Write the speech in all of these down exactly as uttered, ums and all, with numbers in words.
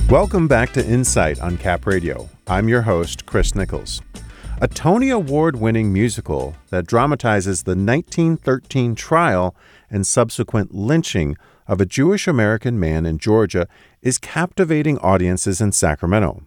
Welcome back to Insight on Cap Radio. I'm your host, Chris Nichols. A Tony Award-winning musical that dramatizes the nineteen thirteen trial and subsequent lynching of a Jewish American man in Georgia is captivating audiences in Sacramento.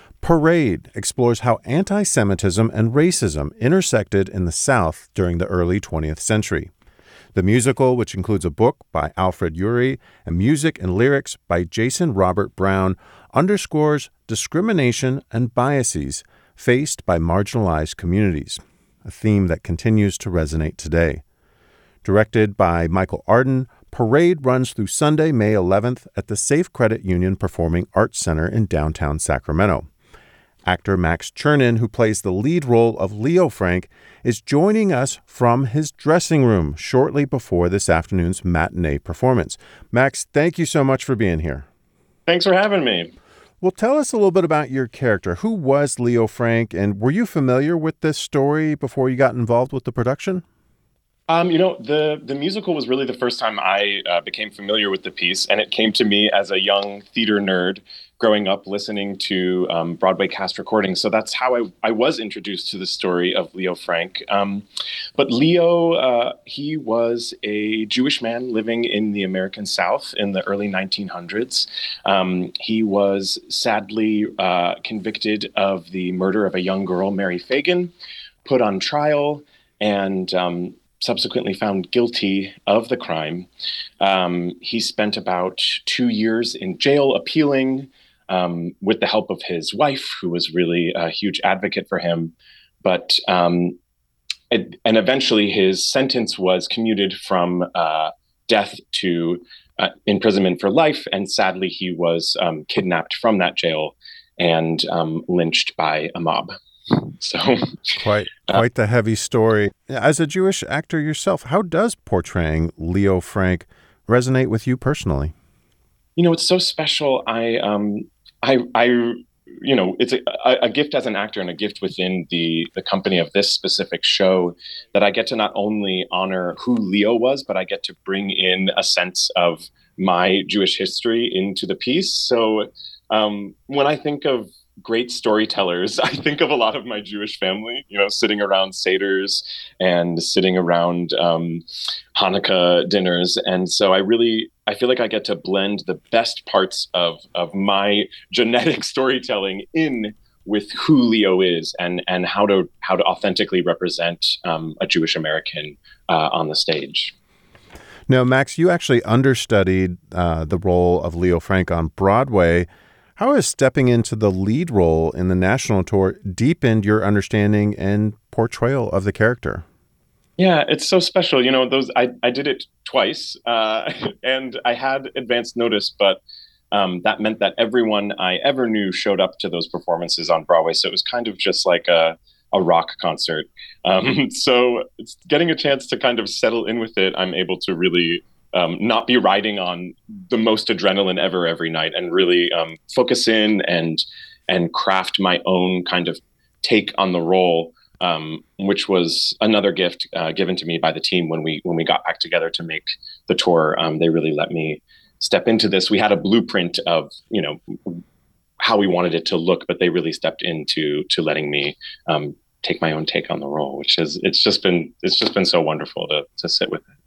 Parade explores how anti-Semitism and racism intersected in the South during the early twentieth century. The musical, which includes a book by Alfred Uhry and music and lyrics by Jason Robert Brown, underscores discrimination and biases faced by marginalized communities, a theme that continues to resonate today. Directed by Michael Arden, Parade runs through Sunday, May eleventh at the Safe Credit Union Performing Arts Center in downtown Sacramento. Actor Max Chernin, who plays the lead role of Leo Frank, is joining us from his dressing room shortly before this afternoon's matinee performance. Max, thank you so much for being here. Thanks for having me. Well, tell us a little bit about your character. Who was Leo Frank, and were you familiar with this story before you got involved with the production? Um, you know, the the musical was really the first time I uh, became familiar with the piece, and it came to me as a young theater nerd growing up listening to um, Broadway cast recordings. So that's how I, I was introduced to the story of Leo Frank. Um, but Leo, uh, he was a Jewish man living in the American South in the early nineteen hundreds. Um, he was sadly uh, convicted of the murder of a young girl, Mary Fagan, put on trial, and um, subsequently found guilty of the crime. Um, he spent about two years in jail appealing um, with the help of his wife, who was really a huge advocate for him. But um, it, and eventually his sentence was commuted from uh, death to uh, imprisonment for life. And sadly, he was um, kidnapped from that jail and um, lynched by a mob. So quite quite the heavy story. As a Jewish actor yourself, how does portraying Leo Frank resonate with you personally? You know, it's so special. I, um, I, I, you know, it's a, a gift as an actor and a gift within the the company of this specific show that I get to not only honor who Leo was, but I get to bring in a sense of my Jewish history into the piece. So um, when I think of great storytellers, I think of a lot of my Jewish family, you know, sitting around Seders and sitting around um, Hanukkah dinners. And so I really, I feel like I get to blend the best parts of, of my genetic storytelling in with who Leo is and, and how to, how to authentically represent um, a Jewish American uh, on the stage. Now, Max, you actually understudied uh, the role of Leo Frank on Broadway. How has stepping into the lead role in the national tour deepened your understanding and portrayal of the character? Yeah, it's so special. You know, those I, I did it twice uh, and I had advance notice, but um, that meant that everyone I ever knew showed up to those performances on Broadway. So it was kind of just like a, a rock concert. Um, so it's getting a chance to kind of settle in with it. I'm able to really Um, not be riding on the most adrenaline ever every night, and really um, focus in and and craft my own kind of take on the role, um, which was another gift uh, given to me by the team when we when we got back together to make the tour. Um, they really let me step into this. We had a blueprint of you know how we wanted it to look, but they really stepped into to letting me um, take my own take on the role, which is it's just been it's just been so wonderful to to sit with it.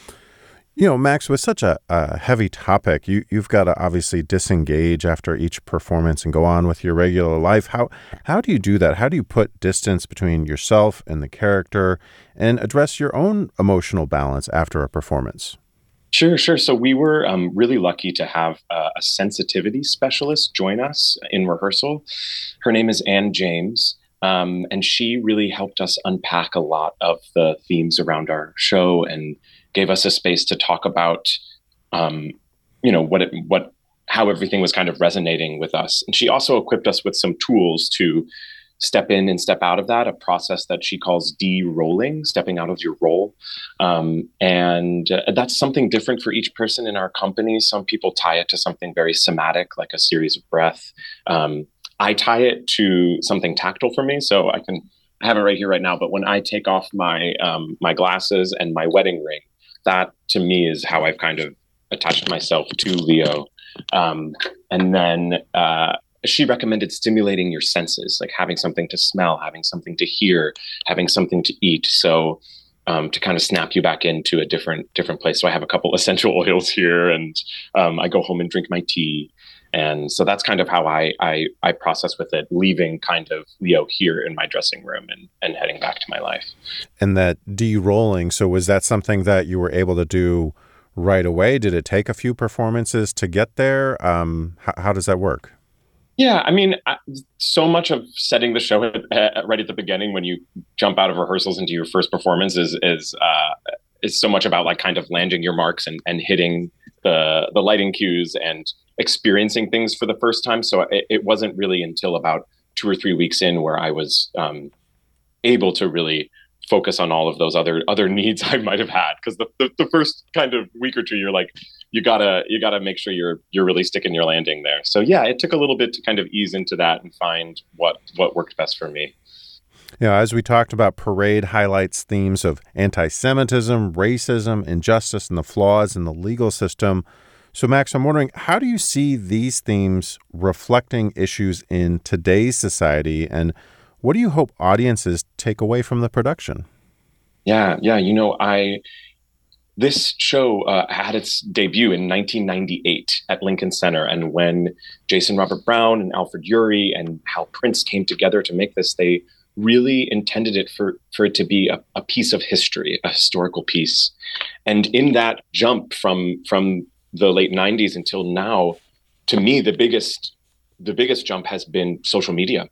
You know, Max, with such a, a heavy topic, you, you've got to obviously disengage after each performance and go on with your regular life. How how do you do that? How do you put distance between yourself and the character and address your own emotional balance after a performance? Sure, sure. So we were um, really lucky to have uh, a sensitivity specialist join us in rehearsal. Her name is Anne James. Um, and she really helped us unpack a lot of the themes around our show and gave us a space to talk about, um, you know, what it, what, how everything was kind of resonating with us. And she also equipped us with some tools to step in and step out of that, a process that she calls de-rolling, stepping out of your role. Um, and uh, that's something different for each person in our company. Some people tie it to something very somatic, like a series of breath. Um, I tie it to something tactile for me. So I can I have it right here right now. But when I take off my um, my glasses and my wedding ring, that to me is how I've kind of attached myself to Leo. Um, And then uh, she recommended stimulating your senses, like having something to smell, having something to hear, having something to eat. So um, to kind of snap you back into a different different place. So I have a couple essential oils here, and um, I go home and drink my tea. And so that's kind of how I, I I process with it, leaving kind of Leo here in my dressing room and, and heading back to my life. And that de-rolling, so was that something that you were able to do right away? Did it take a few performances to get there? Um, how, how does that work? Yeah, I mean, I- so much of setting the show at, at, right at the beginning, when you jump out of rehearsals into your first performance, is is uh, is so much about like kind of landing your marks and, and hitting the the lighting cues and experiencing things for the first time. So it, it wasn't really until about two or three weeks in where I was um, able to really focus on all of those other other needs I might have had, because the, the the first kind of week or two you're like, you gotta you gotta make sure you're you're really sticking your landing there. So yeah, it took a little bit to kind of ease into that and find what what worked best for me. You know, as we talked about, Parade highlights themes of anti-Semitism, racism, injustice, and the flaws in the legal system. So, Max, I'm wondering, how do you see these themes reflecting issues in today's society, and what do you hope audiences take away from the production? Yeah, yeah, you know, I this show uh, had its debut in nineteen ninety-eight at Lincoln Center, and when Jason Robert Brown and Alfred Ury and Hal Prince came together to make this, they really intended it for for it to be a, a piece of history, a historical piece. And in that jump from from the late nineties until now, to me, the biggest the biggest jump has been social media,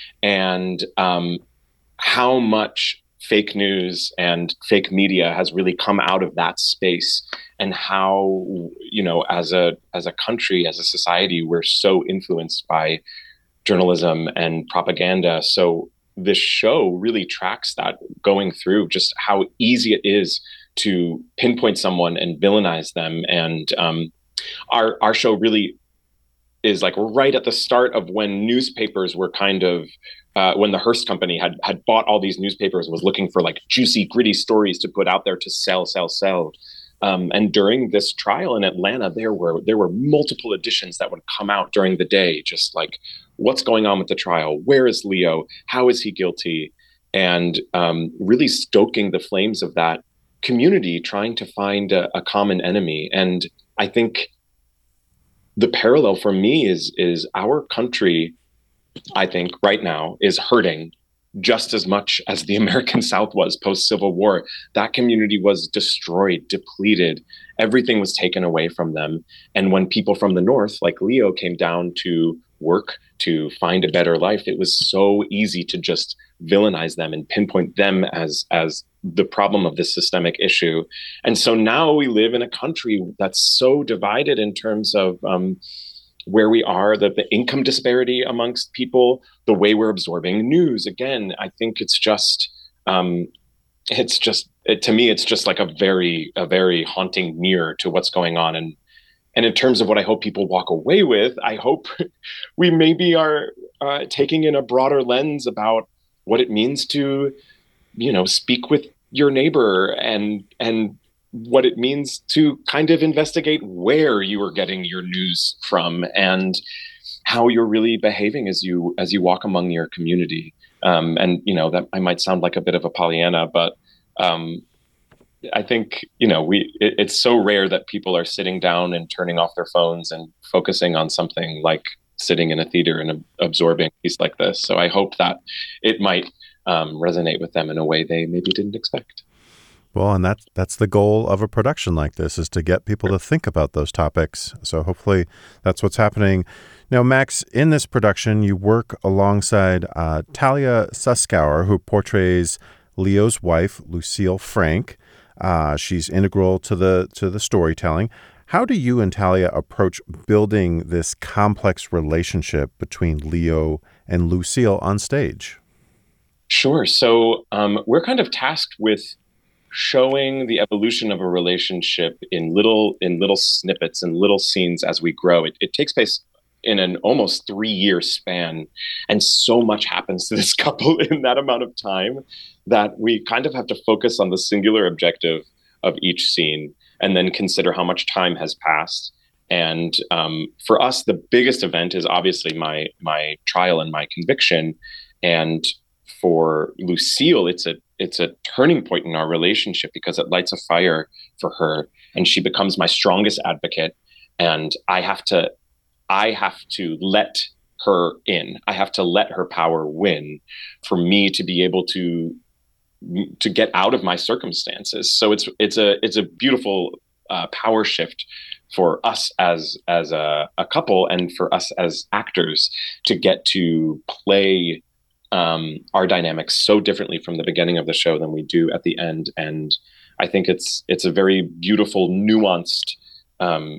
and um, how much fake news and fake media has really come out of that space, and how, you know, as a as a country, as a society, we're so influenced by journalism and propaganda. So this show really tracks that, going through just how easy it is to pinpoint someone and villainize them. And um, our our show really is like right at the start of when newspapers were kind of uh, when the Hearst company had had bought all these newspapers and was looking for like juicy, gritty stories to put out there to sell, sell, sell. Um, and during this trial in Atlanta, there were there were multiple editions that would come out during the day, just like what's going on with the trial, where is Leo, how is he guilty, and um, really stoking the flames of that community, trying to find a, a common enemy. And I think the parallel for me is is our country, I think, right now is hurting just as much as the American South was post Civil War. That community was destroyed, depleted. Everything was taken away from them. And when people from the North, like Leo, came down to work to find a better life, it was so easy to just villainize them and pinpoint them as as the problem of this systemic issue. And so now we live in a country that's so divided in terms of um, where we are, the, the income disparity amongst people, the way we're absorbing news. Again, I think it's just, um, it's just, it, to me, it's just like a very, a very haunting mirror to what's going on. And, and in terms of what I hope people walk away with, I hope we maybe are uh, taking in a broader lens about what it means to, you know, speak with your neighbor, and, and, what it means to kind of investigate where you are getting your news from and how you're really behaving as you as you walk among your community. Um, and you know, that I might sound like a bit of a Pollyanna, but um, I think, you know, we it, it's so rare that people are sitting down and turning off their phones and focusing on something like sitting in a theater and ab- absorbing a piece like this. So I hope that it might um, resonate with them in a way they maybe didn't expect. Well, and that's that's the goal of a production like this, is to get people to think about those topics. So hopefully that's what's happening. Now, Max, in this production, you work alongside uh, Talia Suskauer, who portrays Leo's wife, Lucille Frank. Uh, she's integral to the to the storytelling. How do you and Talia approach building this complex relationship between Leo and Lucille on stage? Sure. So um, we're kind of tasked with showing the evolution of a relationship in little in little snippets and little scenes as we grow. It, it takes place in an almost three year span, and so much happens to this couple in that amount of time that we kind of have to focus on the singular objective of each scene and then consider how much time has passed And um, for us, the biggest event is obviously my my trial and my conviction. And for Lucille, it's a it's a turning point in our relationship because it lights a fire for her, and she becomes my strongest advocate. And I have to I have to let her in. I have to let her power win for me to be able to to get out of my circumstances. So it's it's a it's a beautiful uh, power shift for us as as a, a couple, and for us as actors to get to play um, our dynamics so differently from the beginning of the show than we do at the end. And I think it's it's a very beautiful, nuanced um,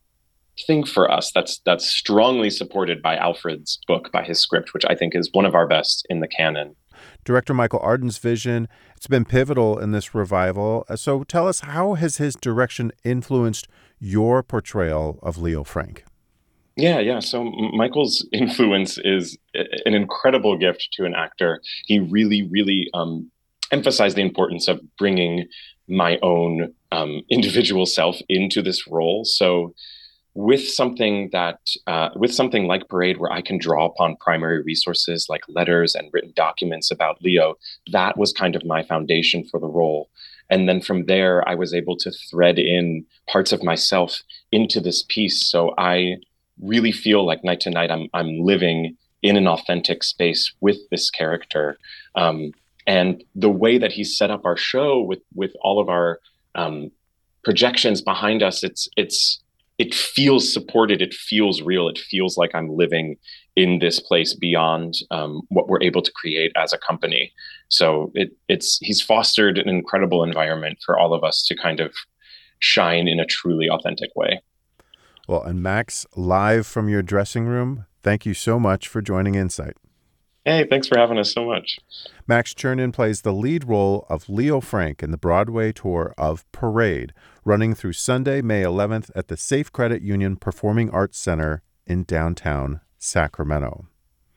thing for us that's that's strongly supported by Alfred's book, by his script, which I think is one of our best in the canon. Director Michael Arden's vision, it's been pivotal in this revival. So tell us, how has his direction influenced your portrayal of Leo Frank? Yeah, yeah. So Michael's influence is an incredible gift to an actor. He really, really um, emphasized the importance of bringing my own um, individual self into this role. So with something that uh, with something like Parade, where I can draw upon primary resources like letters and written documents about Leo, that was kind of my foundation for the role. And then from there, I was able to thread in parts of myself into this piece. So I really feel like night to night, I'm I'm living in an authentic space with this character. Um, and the way that he set up our show with with all of our um, projections behind us, it's it's it feels supported. It feels real. It feels like I'm living in this place beyond um, what we're able to create as a company. So it, it's he's fostered an incredible environment for all of us to kind of shine in a truly authentic way. Well, and Max, live from your dressing room, thank you so much for joining Insight. Hey, thanks for having us so much. Max Chernin plays the lead role of Leo Frank in the Broadway tour of Parade, running through Sunday, May eleventh at the Safe Credit Union Performing Arts Center in downtown Sacramento.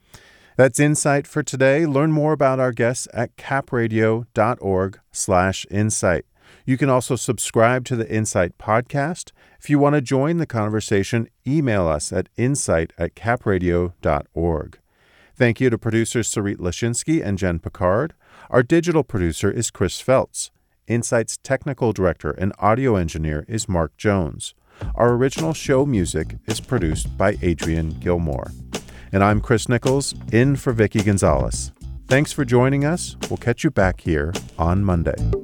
That's Insight for today. Learn more about our guests at capradio.org slash insight. You can also subscribe to the Insight podcast. If you want to join the conversation, email us at insight at capradio dot org. Thank you to producers Sarit Lashinsky and Jen Picard. Our digital producer is Chris Feltz. Insight's technical director and audio engineer is Mark Jones. Our original show music is produced by Adrian Gilmore. And I'm Chris Nichols, in for Vicky Gonzalez. Thanks for joining us. We'll catch you back here on Monday.